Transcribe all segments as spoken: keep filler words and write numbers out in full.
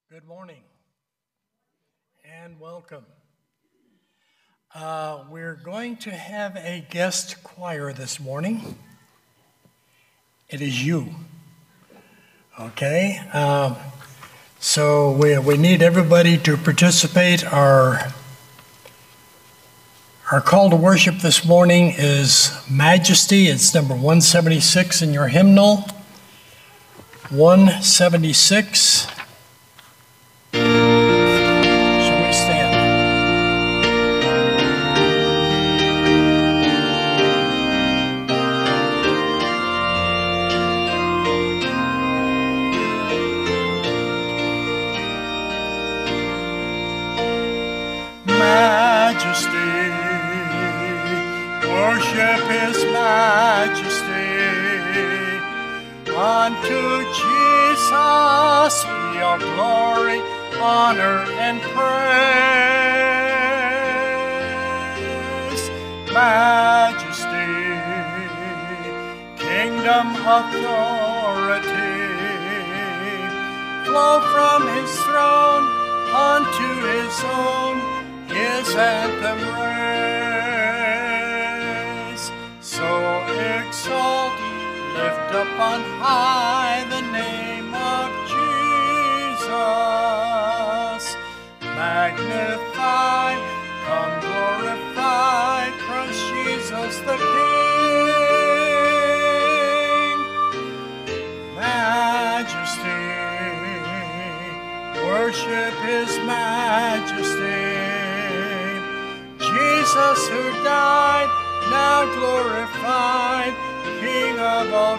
Good morning and welcome. Uh, we're going to have a guest choir this morning. It is you. Okay? Um, so we, we need everybody to participate. Our, our call to worship this morning is Majesty. It's number one seventy-six in your hymnal. one seventy-six. Worship His majesty. Unto Jesus be all glory, honor, and praise. Majesty, kingdom, authority, flow from His throne unto His own, His anthem raise. So exalt, lift up on high the name of Jesus. Magnify, come glorify Christ Jesus the King. Majesty, worship His majesty. Jesus who died, now glorified, King of all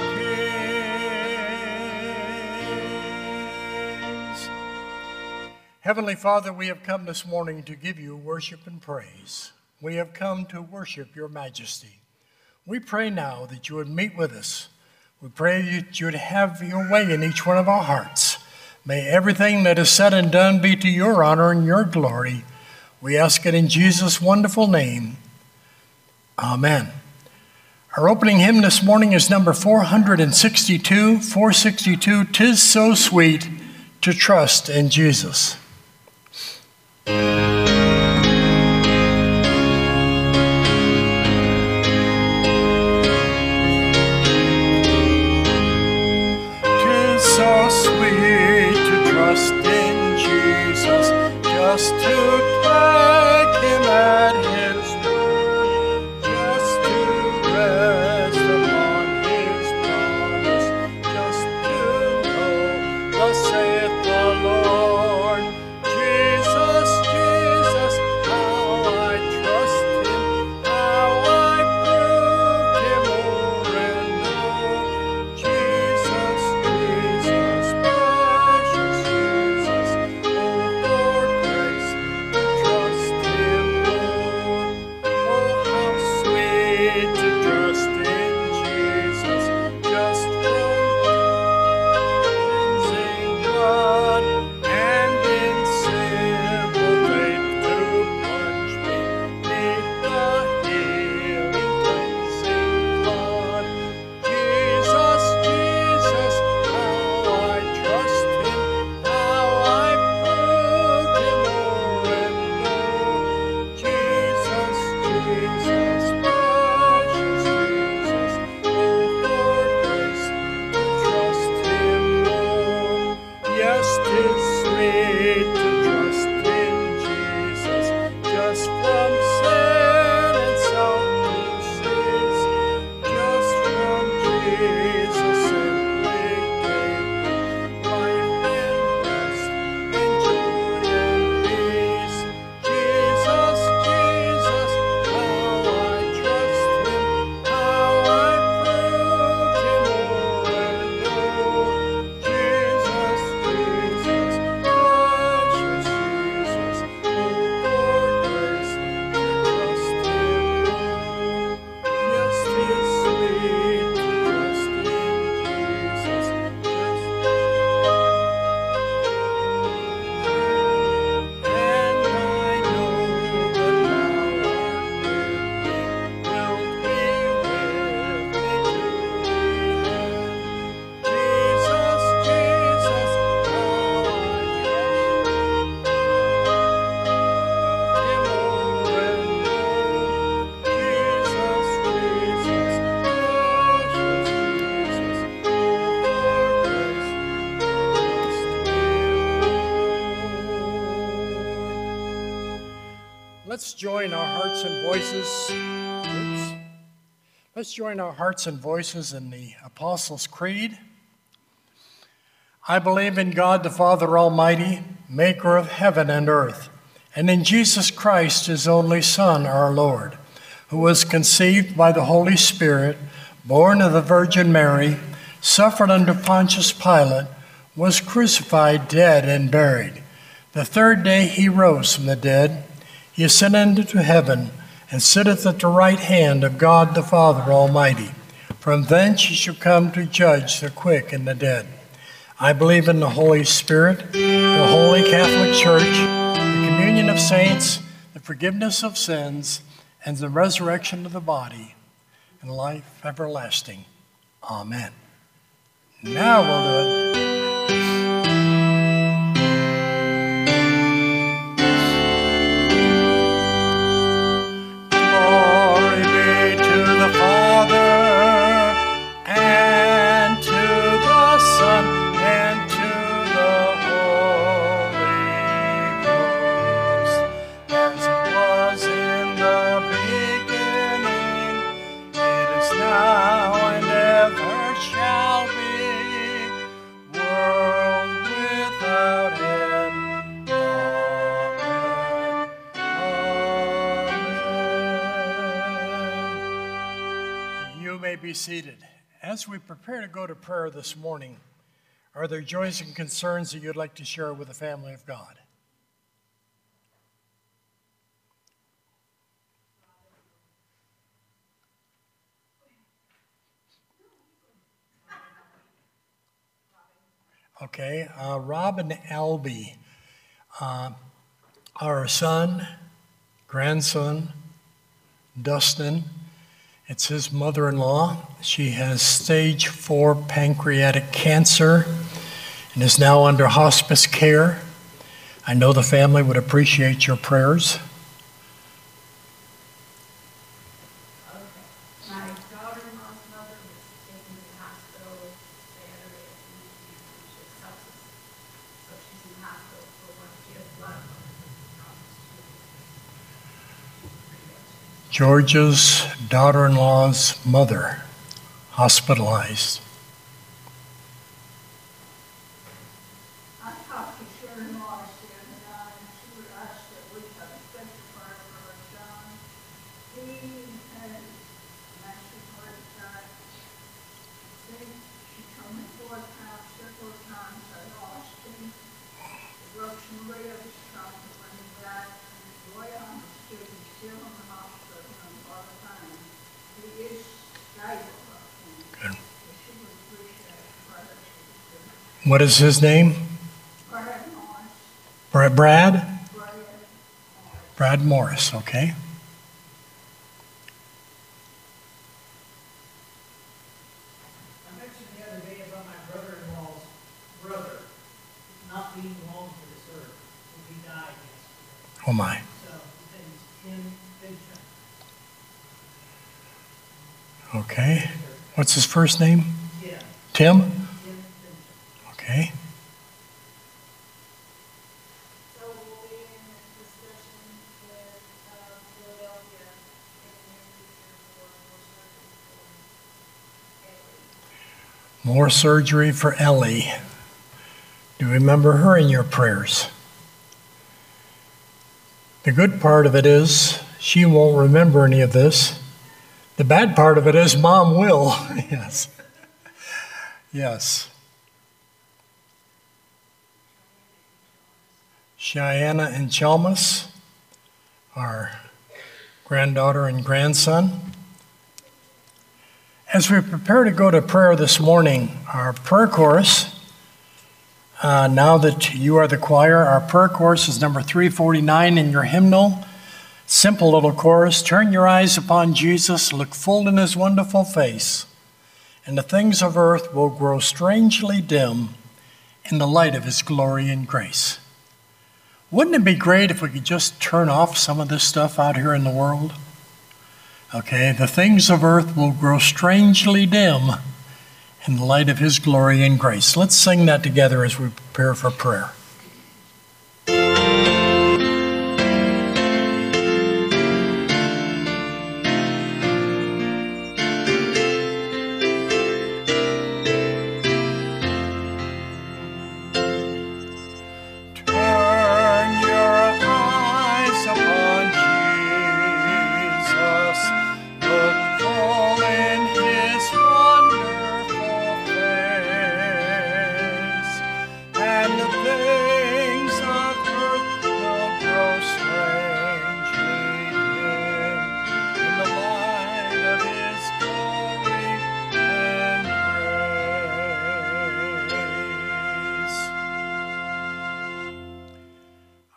kings. Heavenly Father, we have come this morning to give you worship and praise. We have come to worship your majesty. We pray now that you would meet with us. We pray that you would have your way in each one of our hearts. May everything that is said and done be to your honor and your glory. We ask it in Jesus' wonderful name. Amen. Our opening hymn this morning is number four sixty-two, four sixty-two, "'Tis So Sweet to Trust in Jesus." "'Tis so sweet to trust in Jesus, just to take Him at His word, just to rest upon His promise, just to know, thus saith the Lord. Jesus, Jesus, how I trust Him, how I proved Him o'er and o'er. Jesus, Jesus, precious Jesus, oh, for grace to Let's join our hearts and voices. Oops. Let's join our hearts and voices in the Apostles' Creed. I believe in God the Father Almighty, maker of heaven and earth, and in Jesus Christ, his only Son, our Lord, who was conceived by the Holy Spirit, born of the Virgin Mary, suffered under Pontius Pilate, was crucified, dead, and buried. The third day he rose from the dead. He ascended into heaven, and sitteth at the right hand of God the Father Almighty. From thence he shall come to judge the quick and the dead. I believe in the Holy Spirit, the Holy Catholic Church, the communion of saints, the forgiveness of sins, and the resurrection of the body, and life everlasting. Amen. Now we'll do it. Be seated. As we prepare to go to prayer this morning, are there joys and concerns that you'd like to share with the family of God? Okay, uh, Rob and Albie, uh, our son, grandson, Dustin. It's his mother-in-law. She has stage four pancreatic cancer and is now under hospice care. I know the family would appreciate your prayers. Okay. My daughter-in-law's mother was taken to the hospital Saturday and she has sepsis. So she's in the hospital for one. She has blood. George's daughter-in-law's mother, hospitalized. I talked to Sharon Morris the other night, and she would ask that we have a special prayer for our son. He has massive heart attack. See, she told me four times, several times I lost him. He broke some ribs from when he died. The way I understood, he's still in the hospital and all the time. He is stable. Good. She would appreciate prayers. What is his name? Brad Morris. Brad? Brad Morris. Brad Morris, okay. I mentioned the other day about my brother-in-law's brother not being long for this earth when he died yesterday. Oh my. So his name is Tim Fincham. Okay. What's his first name? Yeah, Tim? Tim Fincham. Okay. So we'll be in this discussion with uh, Philadelphia in the near future for more surgery for Ellie. More surgery for Ellie. Do you remember her in your prayers? The good part of it is she won't remember any of this. The bad part of it is Mom will. Yes. Yes. Cheyenne and Chalmers, our granddaughter and grandson. As we prepare to go to prayer this morning, our prayer chorus, uh, now that you are the choir, our prayer chorus is number three forty-nine in your hymnal. Simple little chorus. Turn your eyes upon Jesus, look full in his wonderful face, and the things of earth will grow strangely dim in the light of his glory and grace. Wouldn't it be great if we could just turn off some of this stuff out here in the world? Okay, the things of earth will grow strangely dim in the light of his glory and grace. Let's sing that together as we prepare for prayer.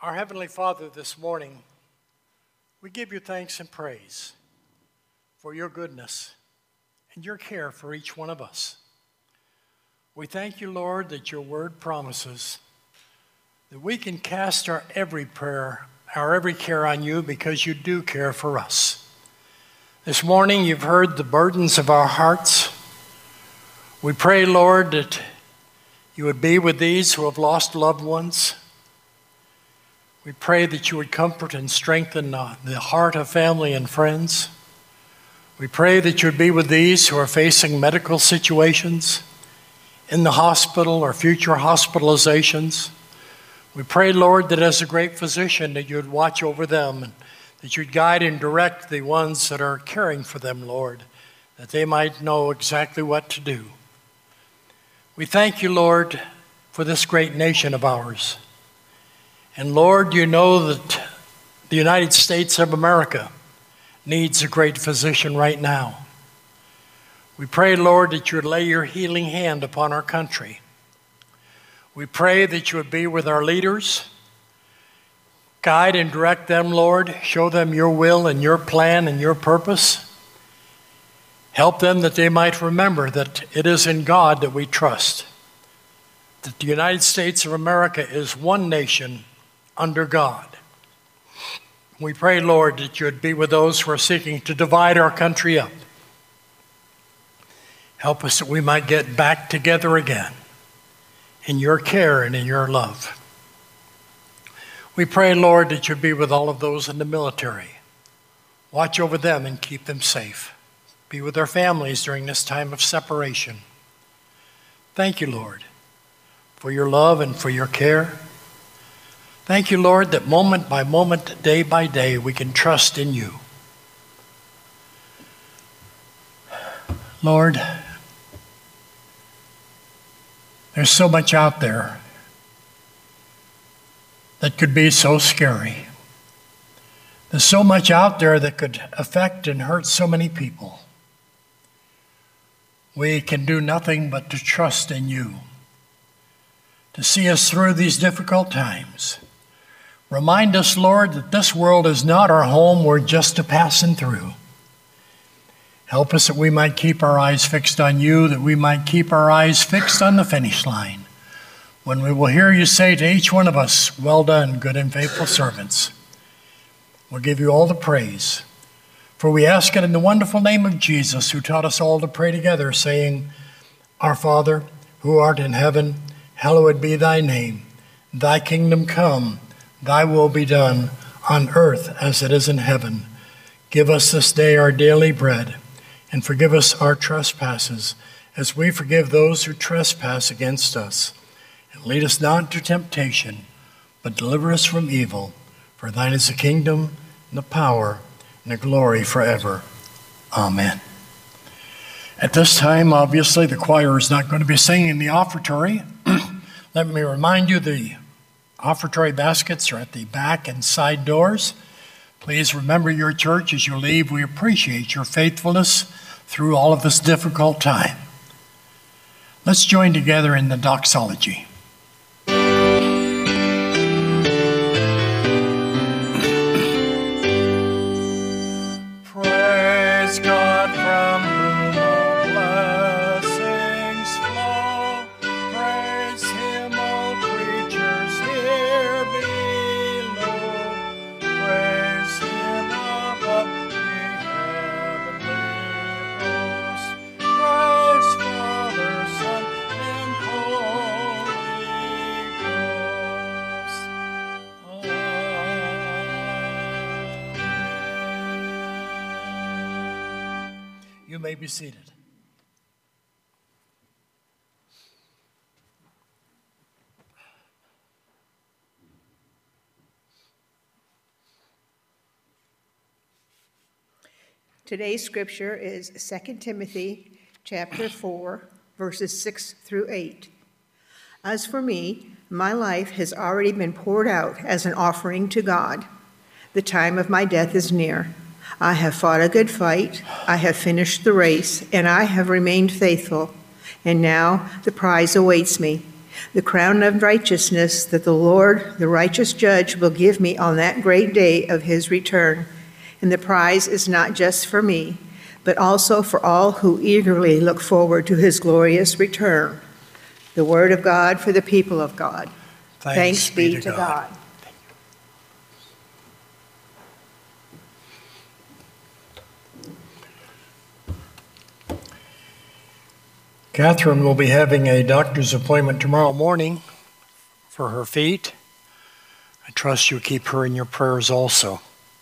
Our Heavenly Father, this morning, we give you thanks and praise for your goodness and your care for each one of us. We thank you, Lord, that your word promises that we can cast our every prayer, our every care on you because you do care for us. This morning, you've heard the burdens of our hearts. We pray, Lord, that you would be with these who have lost loved ones. We pray that you would comfort and strengthen uh, the heart of family and friends. We pray that you would be with these who are facing medical situations in the hospital or future hospitalizations. We pray, Lord, that as a great physician that you would watch over them and that you'd guide and direct the ones that are caring for them, Lord, that they might know exactly what to do. We thank you, Lord, for this great nation of ours. And Lord, you know that the United States of America needs a great physician right now. We pray, Lord, that you would lay your healing hand upon our country. We pray that you would be with our leaders. Guide and direct them, Lord. Show them your will and your plan and your purpose. Help them that they might remember that it is in God that we trust, that the United States of America is one nation under God. We pray, Lord, that you would be with those who are seeking to divide our country up. Help us that we might get back together again in your care and in your love. We pray, Lord, that you'd be with all of those in the military. Watch over them and keep them safe. Be with their families during this time of separation. Thank you, Lord, for your love and for your care. Thank you, Lord, that moment by moment, day by day, we can trust in you. Lord, there's so much out there that could be so scary. There's so much out there that could affect and hurt so many people. We can do nothing but to trust in you, to see us through these difficult times. Remind us, Lord, that this world is not our home. We're just a passing through. Help us that we might keep our eyes fixed on you, that we might keep our eyes fixed on the finish line, when we will hear you say to each one of us, well done, good and faithful servants. We'll give you all the praise. For we ask it in the wonderful name of Jesus, who taught us all to pray together, saying, Our Father, who art in heaven, hallowed be thy name. Thy kingdom come, thy will be done, on earth as it is in heaven. Give us this day our daily bread, and forgive us our trespasses, as we forgive those who trespass against us. And lead us not into temptation, but deliver us from evil. For thine is the kingdom, and the power, and the glory forever. Amen. At this time, obviously, the choir is not going to be singing in the offertory. Let me remind you, the offertory baskets are at the back and side doors. Please remember your church as you leave. We appreciate your faithfulness through all of this difficult time. Let's join together in the doxology. Praise God from whom all blessings flow. Praise him, all creatures here below. Praise him above the heavenly hosts. Praise Father, Son, and Holy Ghost. Amen. You may be seated. Today's scripture is Second Timothy chapter four, verses six through eight. As for me, my life has already been poured out as an offering to God. The time of my death is near. I have fought a good fight, I have finished the race, and I have remained faithful. And now the prize awaits me, the crown of righteousness that the Lord, the righteous judge, will give me on that great day of his return. And the prize is not just for me, but also for all who eagerly look forward to his glorious return. The word of God for the people of God. Thanks, Thanks be, be to to God. God. Catherine will be having a doctor's appointment tomorrow morning for her feet. I trust you keep her in your prayers also.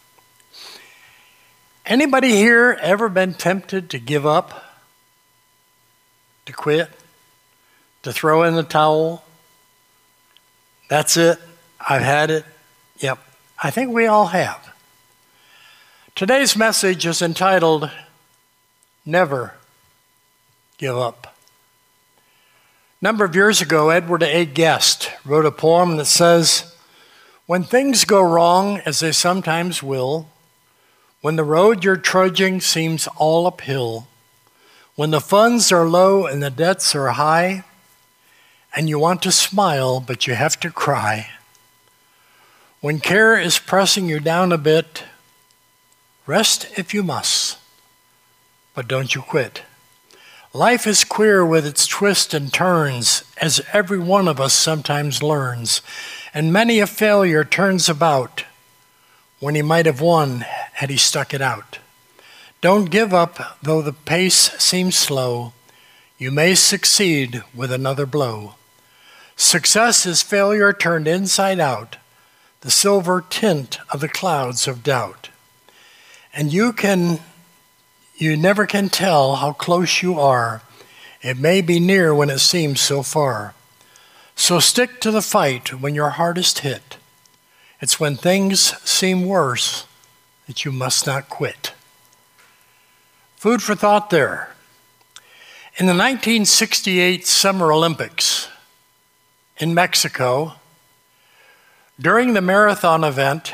Anybody here ever been tempted to give up, to quit, to throw in the towel? That's it. I've had it. Yep. I think we all have. Today's message is entitled, Never Give Up. A number of years ago, Edward A. Guest wrote a poem that says, when things go wrong, as they sometimes will, when the road you're trudging seems all uphill, when the funds are low and the debts are high, and you want to smile, but you have to cry, when care is pressing you down a bit, rest if you must, but don't you quit. Life is queer with its twists and turns, as every one of us sometimes learns, and many a failure turns about when he might have won had he stuck it out. Don't give up, though the pace seems slow. You may succeed with another blow. Success is failure turned inside out, the silver tint of the clouds of doubt. And you can You never can tell how close you are. It may be near when it seems so far. So stick to the fight when you're hardest hit. It's when things seem worse that you must not quit. Food for thought there. In the nineteen sixty-eight Summer Olympics in Mexico, during the marathon event,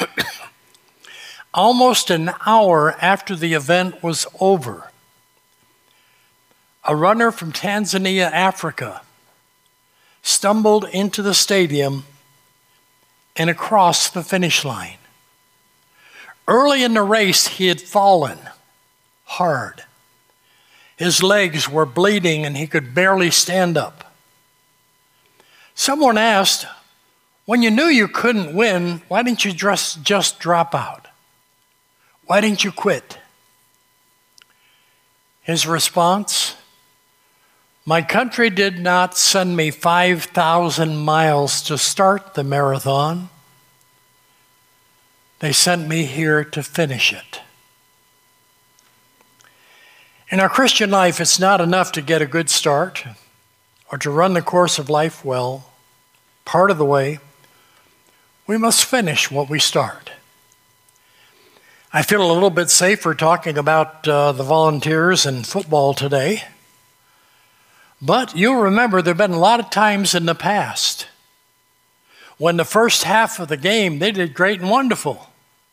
almost an hour after the event was over, a runner from Tanzania, Africa, stumbled into the stadium and across the finish line. Early in the race, he had fallen hard. His legs were bleeding and he could barely stand up. Someone asked, when you knew you couldn't win, why didn't you just, just drop out? Why didn't you quit? His response, my country did not send me five thousand miles to start the marathon. They sent me here to finish it. In our Christian life, it's not enough to get a good start or to run the course of life well. Part of the way, we must finish what we start. I feel a little bit safer talking about uh, the Volunteers and football today. But you'll remember there have been a lot of times in the past when the first half of the game, they did great and wonderful.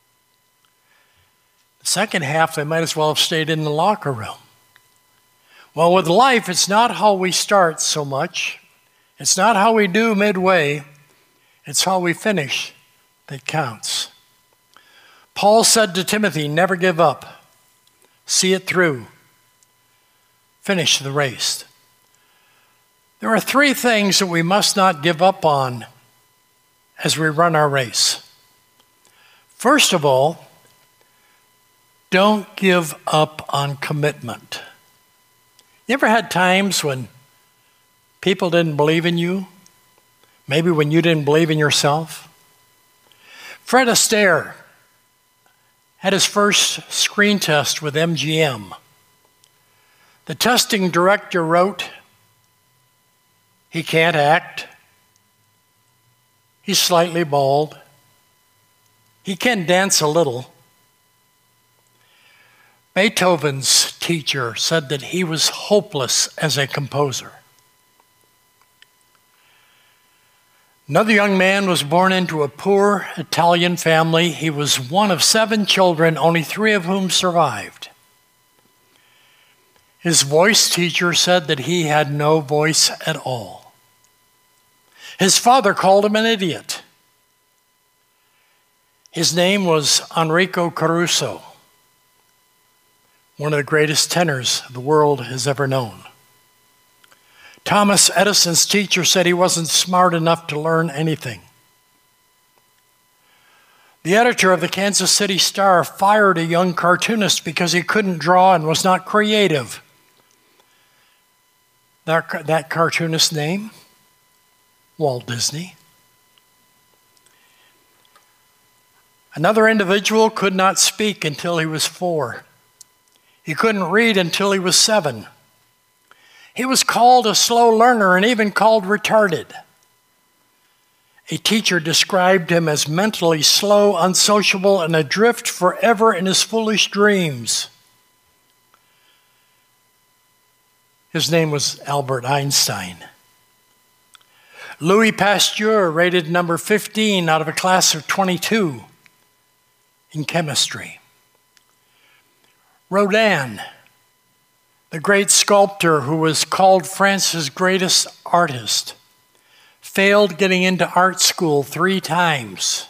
The second half, they might as well have stayed in the locker room. Well, with life, it's not how we start so much. It's not how we do midway. It's how we finish that counts. Paul said to Timothy, never give up. See it through. Finish the race. There are three things that we must not give up on as we run our race. First of all, don't give up on commitment. You ever had times when people didn't believe in you? Maybe when you didn't believe in yourself? Fred Astaire had his first screen test with M G M. The testing director wrote, he can't act. He's slightly bald. He can dance a little. Beethoven's teacher said that he was hopeless as a composer. Another young man was born into a poor Italian family. He was one of seven children, only three of whom survived. His voice teacher said that he had no voice at all. His father called him an idiot. His name was Enrico Caruso, one of the greatest tenors the world has ever known. Thomas Edison's teacher said he wasn't smart enough to learn anything. The editor of the Kansas City Star fired a young cartoonist because he couldn't draw and was not creative. That, that cartoonist's name? Walt Disney. Another individual could not speak until he was four. He couldn't read until he was seven. He was called a slow learner and even called retarded. A teacher described him as mentally slow, unsociable, and adrift forever in his foolish dreams. His name was Albert Einstein. Louis Pasteur rated number fifteen out of a class of twenty-two in chemistry. Rodin, the great sculptor who was called France's greatest artist, failed getting into art school three times.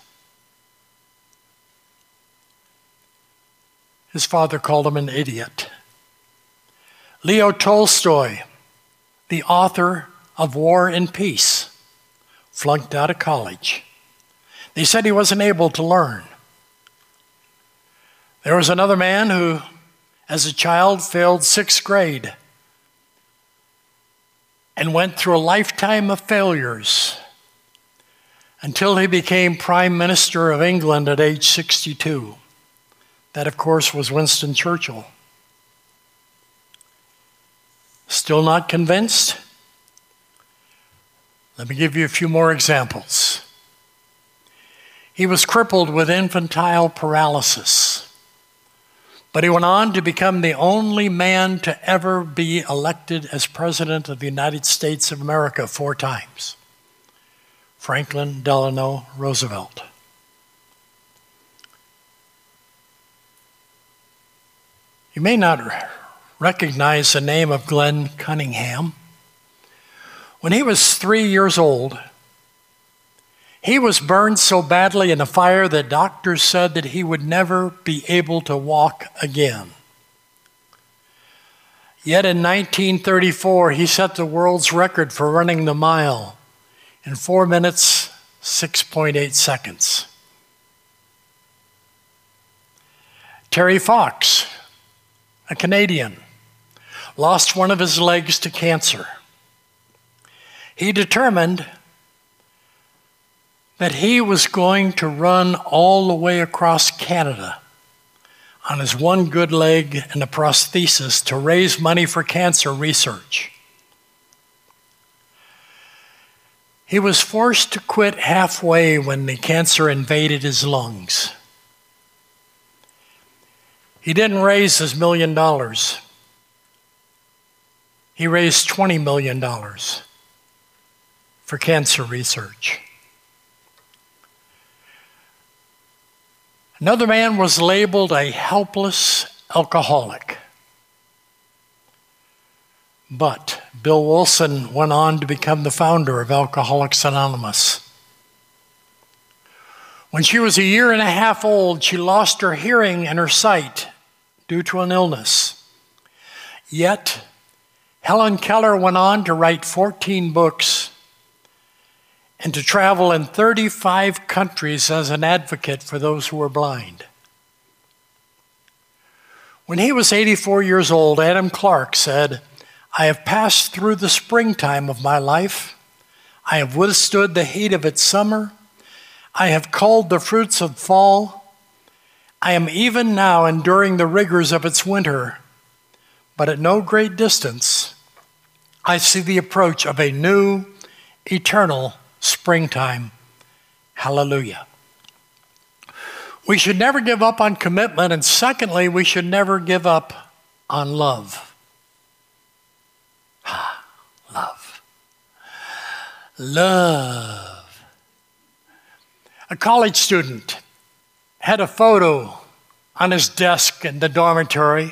His father called him an idiot. Leo Tolstoy, the author of War and Peace, flunked out of college. They said he wasn't able to learn. There was another man who, as a child, failed sixth grade and went through a lifetime of failures until he became Prime Minister of England at age sixty-two. That, of course, was Winston Churchill. Still not convinced? Let me give you a few more examples. He was crippled with infantile paralysis, but he went on to become the only man to ever be elected as President of the United States of America four times. Franklin Delano Roosevelt. You may not recognize the name of Glenn Cunningham. When he was three years old, he was burned so badly in a fire that doctors said that he would never be able to walk again. Yet in nineteen thirty-four, he set the world's record for running the mile in four minutes, six point eight seconds. Terry Fox, a Canadian, lost one of his legs to cancer. He determined that he was going to run all the way across Canada on his one good leg and a prosthesis to raise money for cancer research. He was forced to quit halfway when the cancer invaded his lungs. He didn't raise his million dollars. He raised twenty million dollars for cancer research. Another man was labeled a helpless alcoholic. But Bill Wilson went on to become the founder of Alcoholics Anonymous. When she was a year and a half old, she lost her hearing and her sight due to an illness. Yet, Helen Keller went on to write fourteen books and to travel in thirty-five countries as an advocate for those who were blind. When he was eighty-four years old, Adam Clark said, "I have passed through the springtime of my life. I have withstood the heat of its summer. I have culled the fruits of fall. I am even now enduring the rigors of its winter. But at no great distance, I see the approach of a new, eternal springtime." Hallelujah. We should never give up on commitment, and secondly, we should never give up on love. Love. Love. A college student had a photo on his desk in the dormitory.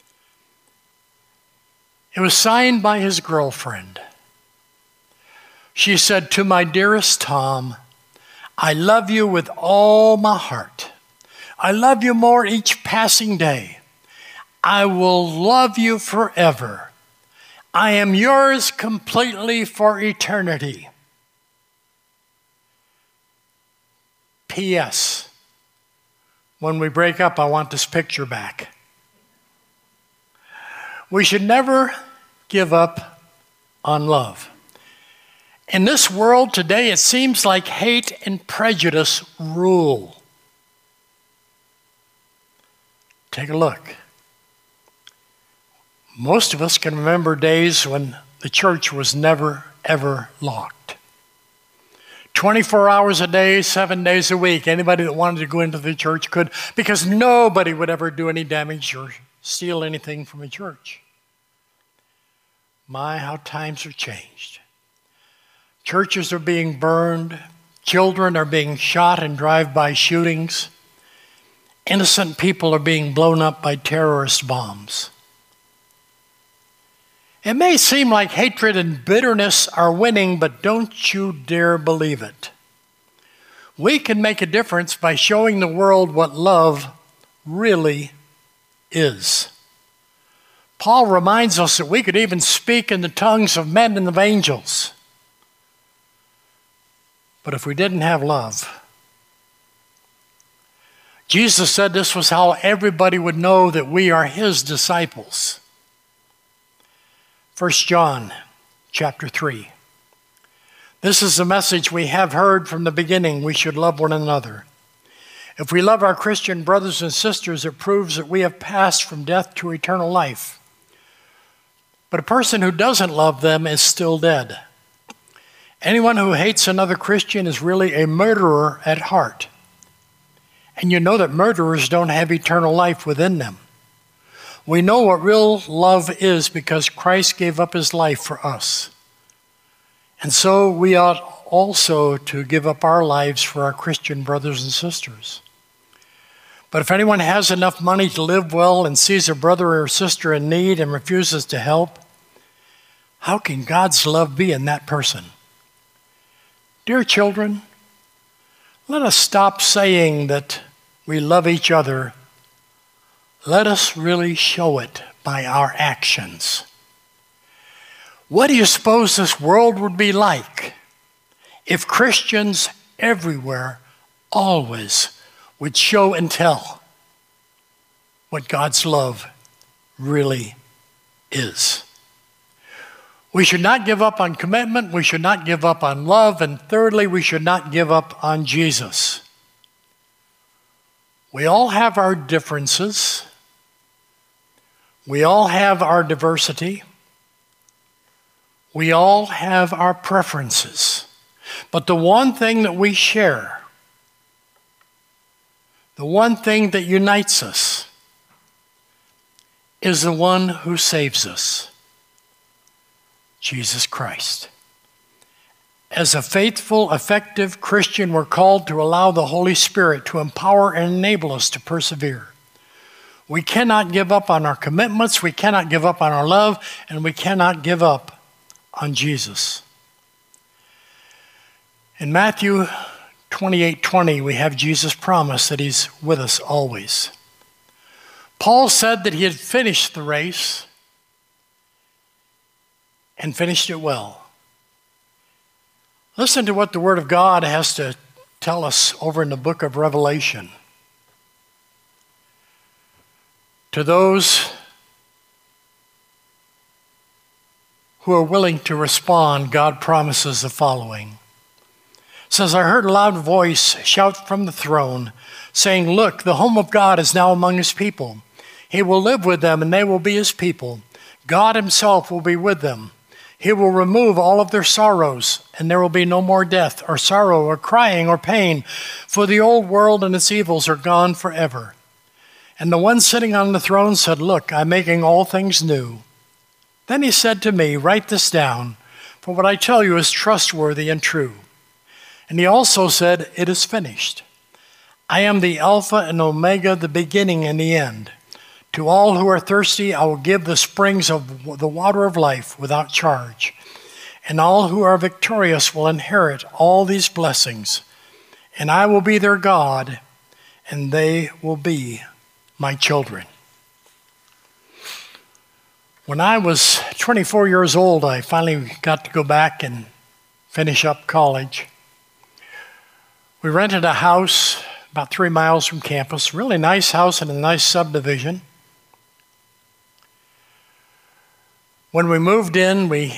It was signed by his girlfriend. She said, "To my dearest Tom, I love you with all my heart. I love you more each passing day. I will love you forever. I am yours completely for eternity. P S When we break up, I want this picture back." We should never give up on love. In this world today, it seems like hate and prejudice rule. Take a look. Most of us can remember days when the church was never, ever locked. twenty-four hours a day, seven days a week. Anybody that wanted to go into the church could, because nobody would ever do any damage or steal anything from a church. My, how times have changed. Churches are being burned. Children are being shot in drive-by shootings. Innocent people are being blown up by terrorist bombs. It may seem like hatred and bitterness are winning, but don't you dare believe it. We can make a difference by showing the world what love really is. Paul reminds us that we could even speak in the tongues of men and of angels. But if we didn't have love, Jesus said this was how everybody would know that we are his disciples. First John chapter three. This is the message we have heard from the beginning. We should love one another. If we love our Christian brothers and sisters, it proves that we have passed from death to eternal life. But a person who doesn't love them is still dead. Anyone who hates another Christian is really a murderer at heart. And you know that murderers don't have eternal life within them. We know what real love is because Christ gave up his life for us. And so we ought also to give up our lives for our Christian brothers and sisters. But if anyone has enough money to live well and sees a brother or sister in need and refuses to help, how can God's love be in that person? Dear children, let us stop saying that we love each other. Let us really show it by our actions. What do you suppose this world would be like if Christians everywhere always would show and tell what God's love really is? We should not give up on commitment. We should not give up on love. And thirdly, we should not give up on Jesus. We all have our differences. We all have our diversity. We all have our preferences. But the one thing that we share, the one thing that unites us, is the one who saves us, Jesus Christ. As a faithful, effective Christian, we're called to allow the Holy Spirit to empower and enable us to persevere. We cannot give up on our commitments, we cannot give up on our love, and we cannot give up on Jesus. In Matthew twenty-eight twenty, we have Jesus' promise that he's with us always. Paul said that he had finished the race and finished it well. Listen to what the Word of God has to tell us over in the book of Revelation. To those who are willing to respond, God promises the following. It says, I heard a loud voice shout from the throne, saying, look, the home of God is now among his people. He will live with them, and they will be his people. God himself will be with them. He will remove all of their sorrows, and there will be no more death or sorrow or crying or pain, for the old world and its evils are gone forever. And the one sitting on the throne said, look, I'm making all things new. Then he said to me, write this down, for what I tell you is trustworthy and true. And he also said, it is finished. I am the Alpha and Omega, the beginning and the end. To all who are thirsty, I will give the springs of the water of life without charge. and all who are victorious will inherit all these blessings, and I will be their God, and they will be my children. When I was twenty-four years old, I finally got to go back and finish up college. We rented a house about three miles from campus, really nice house in a nice subdivision. When we moved in, we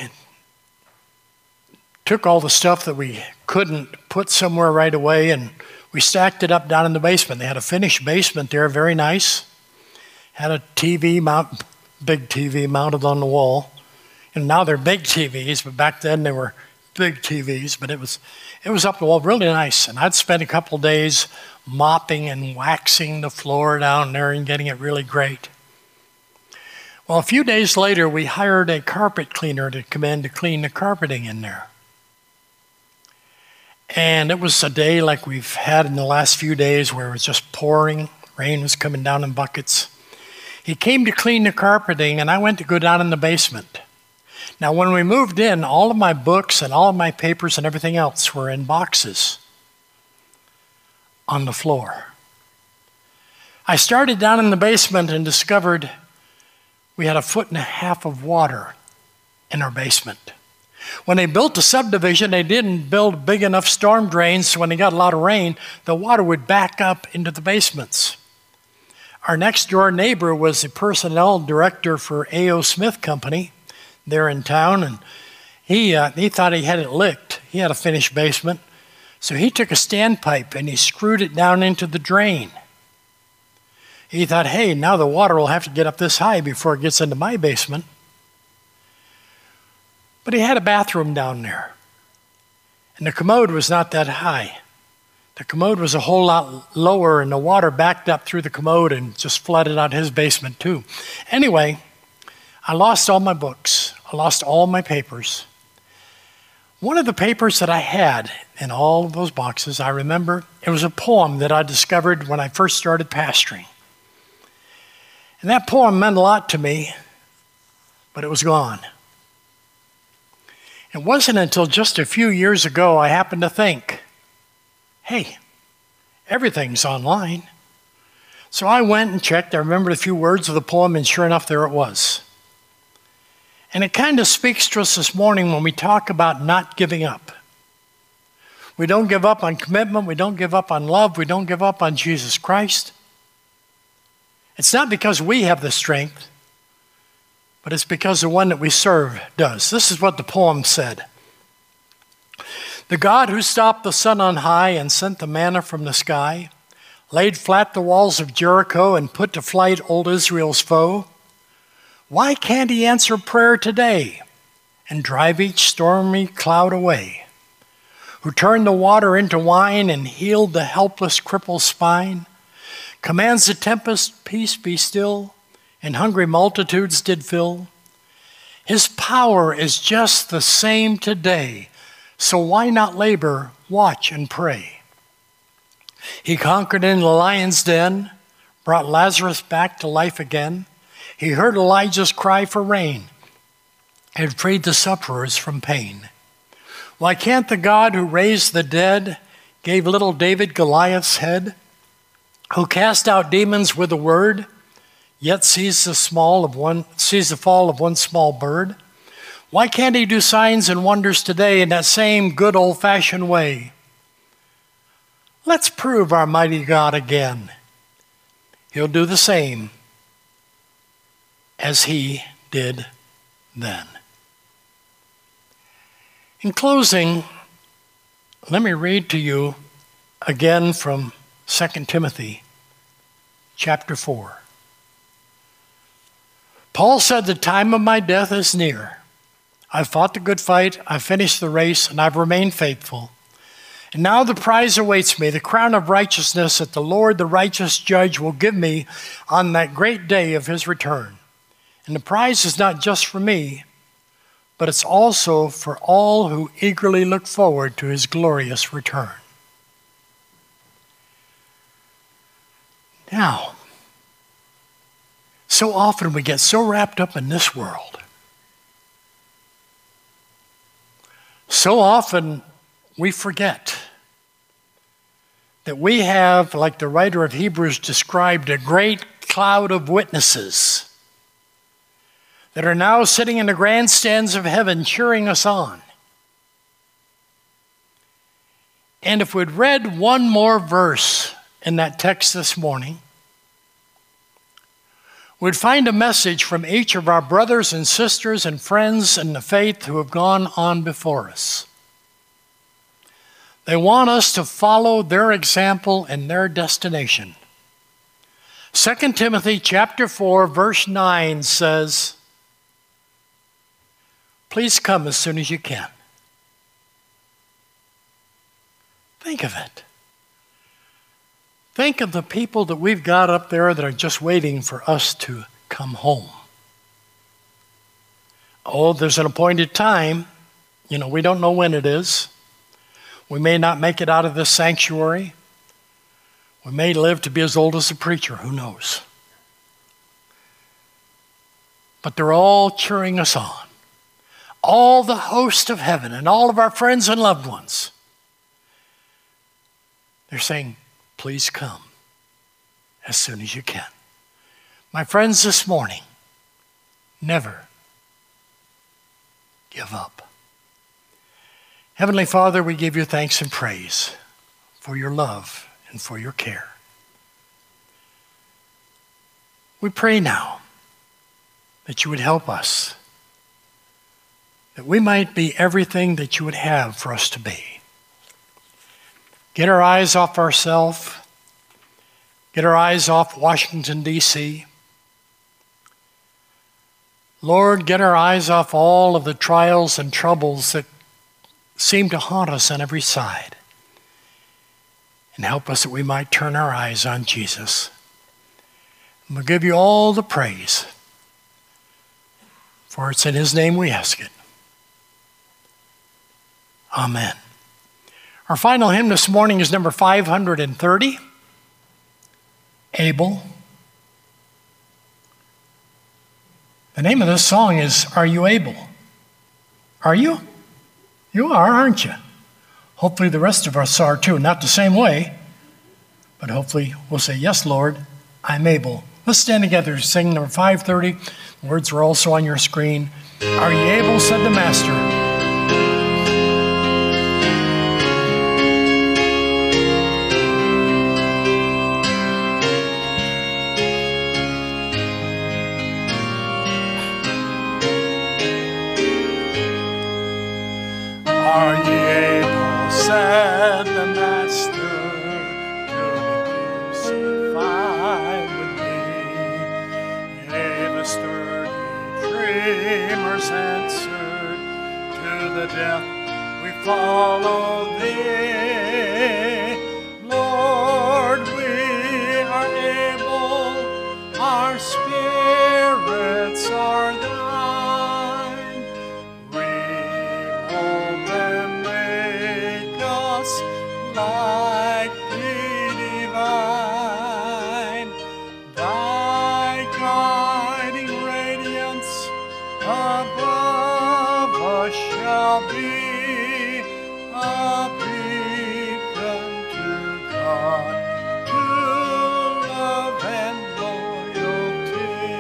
took all the stuff that we couldn't put somewhere right away and we stacked it up down in the basement. They had a finished basement there, very nice. Had a T V mount, big T V mounted on the wall. And now they're big T Vs, but back then they were big T Vs, but it was it was up the wall, really nice. And I'd spend a couple days mopping and waxing the floor down there and getting it really great. Well, a few days later, we hired a carpet cleaner to come in to clean the carpeting in there. And it was a day like we've had in the last few days where it was just pouring. Rain was coming down in buckets. He came to clean the carpeting, and I went to go down in the basement. Now, when we moved in, all of my books and all of my papers and everything else were in boxes on the floor. I started down in the basement and discovered we had a foot and a half of water in our basement. When they built the subdivision, they didn't build big enough storm drains, so when they got a lot of rain, the water would back up into the basements. Our next door neighbor was the personnel director for A O Smith Company there in town, and he, uh, he thought he had it licked. He had a finished basement. So he took a standpipe and he screwed it down into the drain. He thought, hey, now the water will have to get up this high before it gets into my basement. But he had a bathroom down there. And the commode was not that high. The commode was a whole lot lower, and the water backed up through the commode and just flooded out his basement too. Anyway, I lost all my books. I lost all my papers. One of the papers that I had in all of those boxes, I remember, it was a poem that I discovered when I first started pastoring. And that poem meant a lot to me, but it was gone. It wasn't until just a few years ago I happened to think, hey, everything's online. So I went and checked. I remembered a few words of the poem, and sure enough, there it was. And it kind of speaks to us this morning when we talk about not giving up. We don't give up on commitment. We don't give up on love. We don't give up on Jesus Christ. It's not because we have the strength, but it's because the one that we serve does. This is what the poem said. The God who stopped the sun on high and sent the manna from the sky, laid flat the walls of Jericho and put to flight old Israel's foe, why can't he answer prayer today and drive each stormy cloud away? Who turned the water into wine and healed the helpless cripple's spine, commands the tempest, peace be still, and hungry multitudes did fill. His power is just the same today, so why not labor, watch, and pray? He conquered in the lion's den, brought Lazarus back to life again. He heard Elijah's cry for rain and freed the sufferers from pain. Why can't the God who raised the dead, gave little David Goliath's head, who cast out demons with a word, yet sees the small of one sees the fall of one small bird? Why can't he do signs and wonders today in that same good old-fashioned way? Let's prove our mighty God again. He'll do the same as he did then. In closing, let me read to you again from Second Timothy chapter four. Paul said, the time of my death is near. I've fought the good fight, I've finished the race, and I've remained faithful. And now the prize awaits me, the crown of righteousness that the Lord, the righteous judge, will give me on that great day of his return. And the prize is not just for me, but it's also for all who eagerly look forward to his glorious return. Now, so often we get so wrapped up in this world. So often we forget that we have, like the writer of Hebrews described, a great cloud of witnesses that are now sitting in the grandstands of heaven cheering us on. And if we'd read one more verse in that text this morning, we'd find a message from each of our brothers and sisters and friends in the faith who have gone on before us. They want us to follow their example and their destination. Second Timothy chapter four, verse nine says, please come as soon as you can. Think of it. Think of the people that we've got up there that are just waiting for us to come home. Oh, there's an appointed time. You know, we don't know when it is. We may not make it out of this sanctuary. We may live to be as old as a preacher, who knows? But they're all cheering us on. All the host of heaven and all of our friends and loved ones. They're saying, please come as soon as you can. My friends, this morning, never give up. Heavenly Father, we give you thanks and praise for your love and for your care. We pray now that you would help us, that we might be everything that you would have for us to be. Get our eyes off ourselves. Get our eyes off Washington, D C Lord, get our eyes off all of the trials and troubles that seem to haunt us on every side. And help us that we might turn our eyes on Jesus. And we'll give you all the praise, for it's in his name we ask it. Amen. Our final hymn this morning is number five hundred thirty, Able. The name of this song is, Are You Able? Are you? You are, aren't you? Hopefully the rest of us are too. Not the same way, but hopefully we'll say, yes, Lord, I'm able. Let's stand together to sing number five thirty. The words are also on your screen. Are ye able, said the Master. Follow thee, Lord, we are able, our spirits are thine. Remold and make us like thee divine. Thy guiding radiance above us shall be. A beacon to God, to love and loyalty.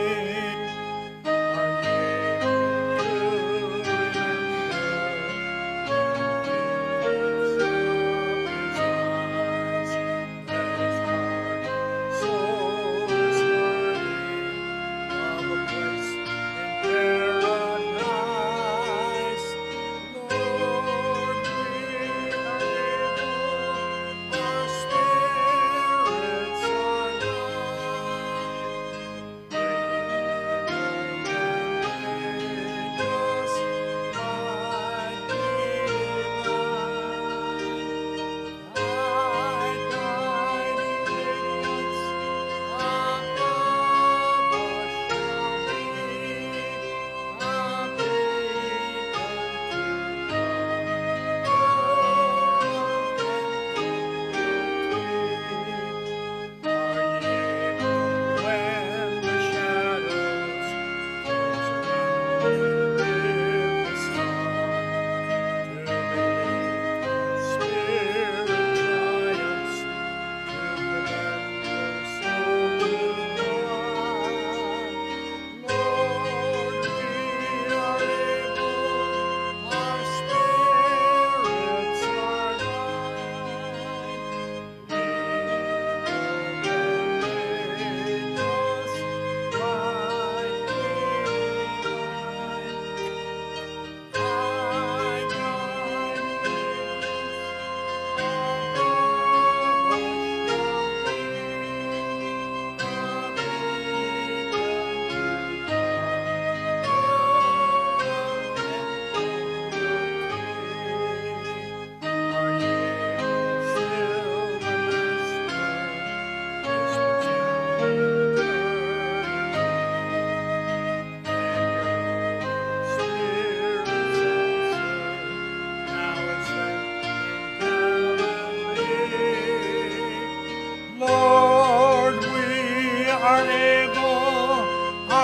Are ye able to remember his eyes, that his heart, soul is worthy of a place in paradise? Lord,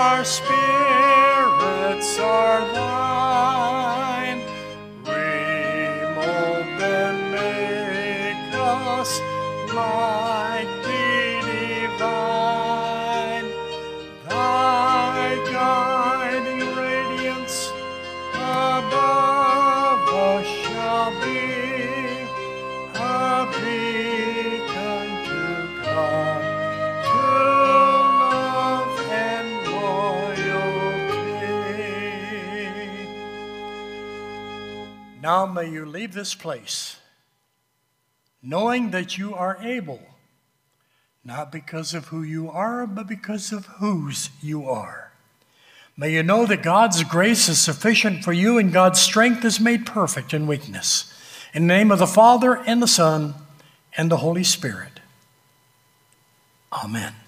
our spirits are thine. Remold and make us like thee divine. Thy guiding radiance above us shall be a beacon to God, to love and loyalty. Now may you leave this place knowing that you are able, not because of who you are, but because of whose you are. May you know that God's grace is sufficient for you and God's strength is made perfect in weakness. In the name of the Father, and the Son, and the Holy Spirit. Amen.